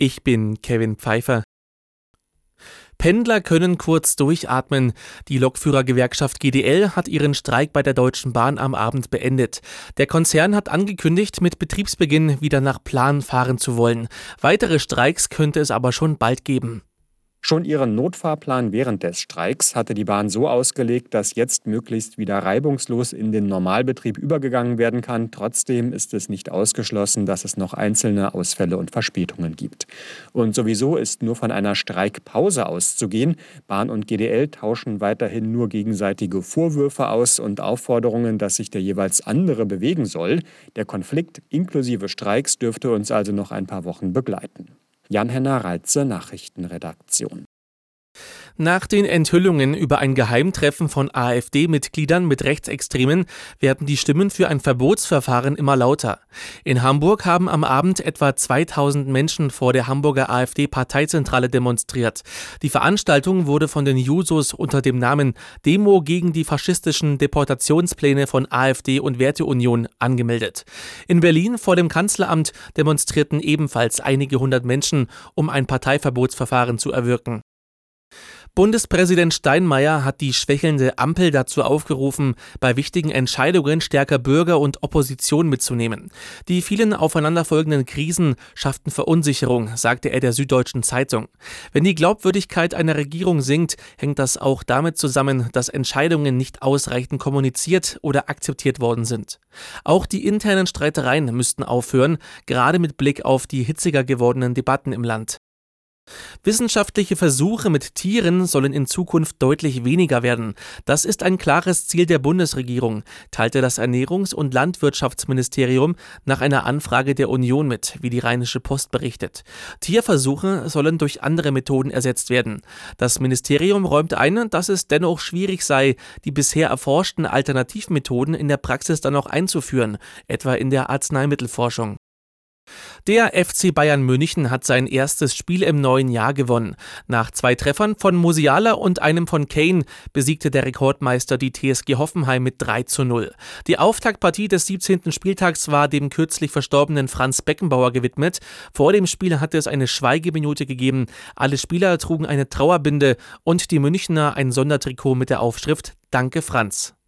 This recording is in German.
Ich bin Kevin Pfeiffer. Pendler können kurz durchatmen. Die Lokführergewerkschaft GDL hat ihren Streik bei der Deutschen Bahn am Abend beendet. Der Konzern hat angekündigt, mit Betriebsbeginn wieder nach Plan fahren zu wollen. Weitere Streiks könnte es aber schon bald geben. Schon ihren Notfahrplan während des Streiks hatte die Bahn so ausgelegt, dass jetzt möglichst wieder reibungslos in den Normalbetrieb übergegangen werden kann. Trotzdem ist es nicht ausgeschlossen, dass es noch einzelne Ausfälle und Verspätungen gibt. Und sowieso ist nur von einer Streikpause auszugehen. Bahn und GDL tauschen weiterhin nur gegenseitige Vorwürfe aus und Aufforderungen, dass sich der jeweils andere bewegen soll. Der Konflikt inklusive Streiks dürfte uns also noch ein paar Wochen begleiten. Jan-Henner Reitze, Nachrichtenredaktion. Nach den Enthüllungen über ein Geheimtreffen von AfD-Mitgliedern mit Rechtsextremen werden die Stimmen für ein Verbotsverfahren immer lauter. In Hamburg haben am Abend etwa 2000 Menschen vor der Hamburger AfD-Parteizentrale demonstriert. Die Veranstaltung wurde von den Jusos unter dem Namen Demo gegen die faschistischen Deportationspläne von AfD und Werteunion angemeldet. In Berlin vor dem Kanzleramt demonstrierten ebenfalls einige hundert Menschen, um ein Parteiverbotsverfahren zu erwirken. Bundespräsident Steinmeier hat die schwächelnde Ampel dazu aufgerufen, bei wichtigen Entscheidungen stärker Bürger und Opposition mitzunehmen. Die vielen aufeinanderfolgenden Krisen schafften Verunsicherung, sagte er der Süddeutschen Zeitung. Wenn die Glaubwürdigkeit einer Regierung sinkt, hängt das auch damit zusammen, dass Entscheidungen nicht ausreichend kommuniziert oder akzeptiert worden sind. Auch die internen Streitereien müssten aufhören, gerade mit Blick auf die hitziger gewordenen Debatten im Land. Wissenschaftliche Versuche mit Tieren sollen in Zukunft deutlich weniger werden. Das ist ein klares Ziel der Bundesregierung, teilte das Ernährungs- und Landwirtschaftsministerium nach einer Anfrage der Union mit, wie die Rheinische Post berichtet. Tierversuche sollen durch andere Methoden ersetzt werden. Das Ministerium räumt ein, dass es dennoch schwierig sei, die bisher erforschten Alternativmethoden in der Praxis dann auch einzuführen, etwa in der Arzneimittelforschung. Der FC Bayern München hat sein erstes Spiel im neuen Jahr gewonnen. Nach 2 Treffern von Musiala und einem von Kane besiegte der Rekordmeister die TSG Hoffenheim mit 3:0. Die Auftaktpartie des 17. Spieltags war dem kürzlich verstorbenen Franz Beckenbauer gewidmet. Vor dem Spiel hatte es eine Schweigeminute gegeben. Alle Spieler trugen eine Trauerbinde und die Münchner ein Sondertrikot mit der Aufschrift „Danke Franz".